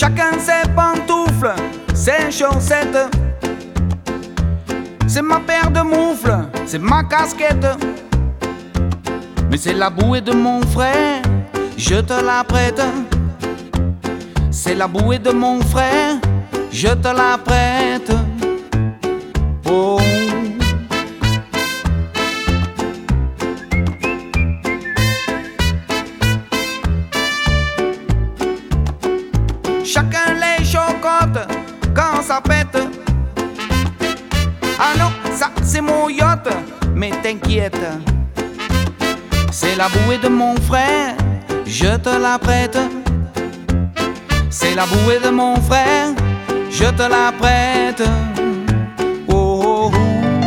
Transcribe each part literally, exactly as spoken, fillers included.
Chacun ses pantoufles, ses chaussettes. C'est ma paire de moufles, c'est ma casquette. Mais c'est la bouée de mon frère, je te la prête. C'est la bouée de mon frère, je te la prête. Oh. Chacun les chocotte quand ça pète. Ah non, ça c'est mon yacht, mais t'inquiète. C'est la bouée de mon frère, je te la prête. C'est la bouée de mon frère, je te la prête. Oh, oh, oh.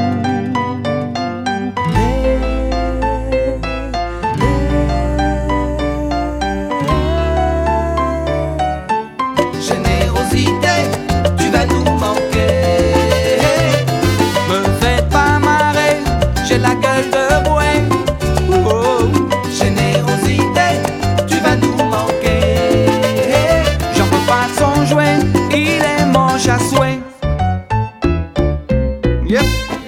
Générosité, tu vas nous manquer. Me faites pas marrer, j'ai la gueule de bouée. Oh. Générosité, tu vas nous manquer. J'en peux pas son jouet, il est moche à souhait. Yep.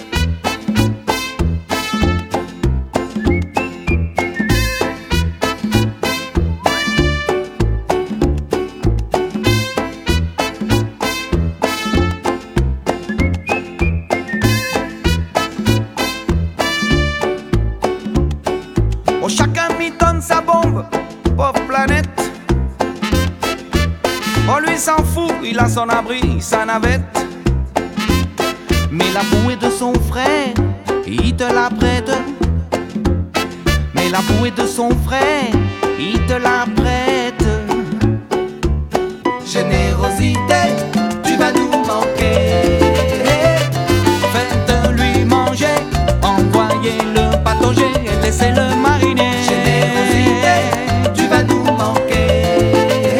Oh, chacun mitonne sa bombe, pauvre planète. Oh, lui s'en fout, il a son abri, sa navette. Mais la bouée de son frère, il te la prête. Mais la bouée de son frère, il te la prête. Générosité, tu vas nous manquer. Faites-lui manger, envoyez-le patauger et laissez-le mariner. Générosité, tu vas nous manquer.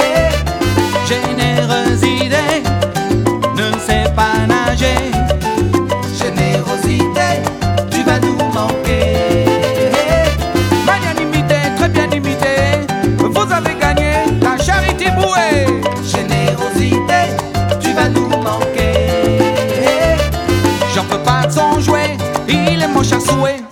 Générosité, ne sait pas nager. Générosité, tu vas nous manquer. Magnanimité, très bien imité, vous avez gagné la charité bouée. Générosité, tu vas nous manquer. J'en peux pas de son jouet, il est moche à souhait.